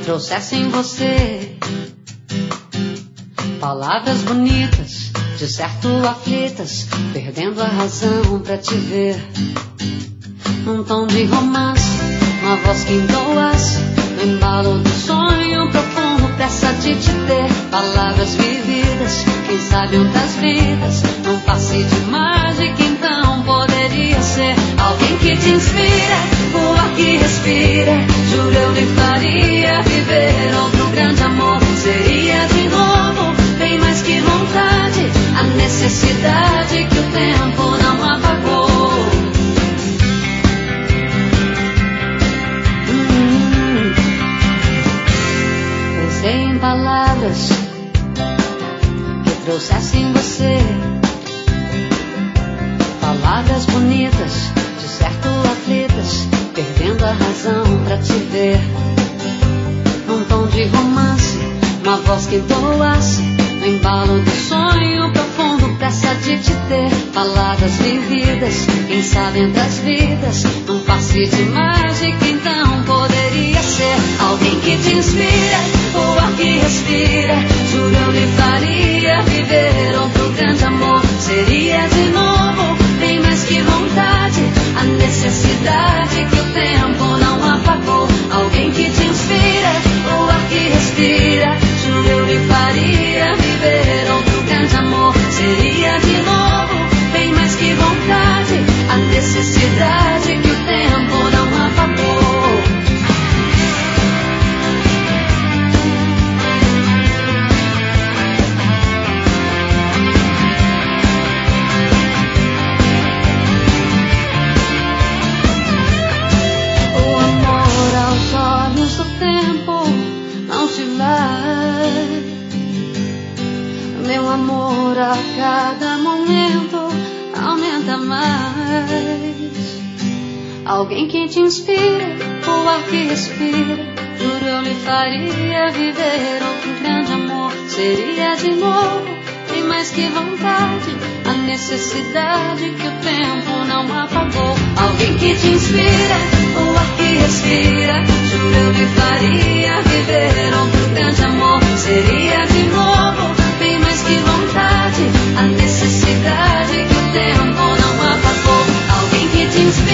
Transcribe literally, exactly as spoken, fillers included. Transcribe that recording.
trouxessem você palavras bonitas, de certo aflitas, perdendo a razão pra te ver. Um tom de romance, uma voz que entoas, no embalo do sonho profundo, pressa de te ter. Palavras vividas, quem sabe outras vidas, num passe de mágica então poderia ser. Alguém que te inspira, o ar que respira, juro eu lhe faria viver outro grande amor. Seria de novo, bem mais que vontade, a necessidade que o tempo não apagou. hum, Pensei em palavras que trouxessem você, palavras bonitas, de certo aflitas, perdendo a razão pra te ver. Um tom de romance, uma voz que entoasse, no embalo do sonho profundo, pressa de te ter. Palavras vividas, quem sabe entre as vidas, num passe de mágica então poderia ser. Alguém que te inspira, o ar que respira, juro eu lhe faria viver outro grande amor. Seria de novo, bem mais que vontade, a necessidade que o tempo não apagou. Alguém que te inspira, o ar que respira, juro eu lhe faria viver outro grande amor. Seria de novo, bem mais que vontade, a necessidade que o tempo não apagou. O amor aos olhos do tempo não se vai. Meu amor a cada momento aumenta mais. Alguém que te inspira, o ar que respira, juro eu lhe faria viver outro grande amor. Seria de novo, bem mais que vontade, a necessidade que o tempo não apagou. Alguém que te inspira, o ar que respira, juro eu lhe faria viver outro grande amor. Seria de novo, bem mais que vontade, a necessidade que o tempo não apagou. Alguém que te inspira,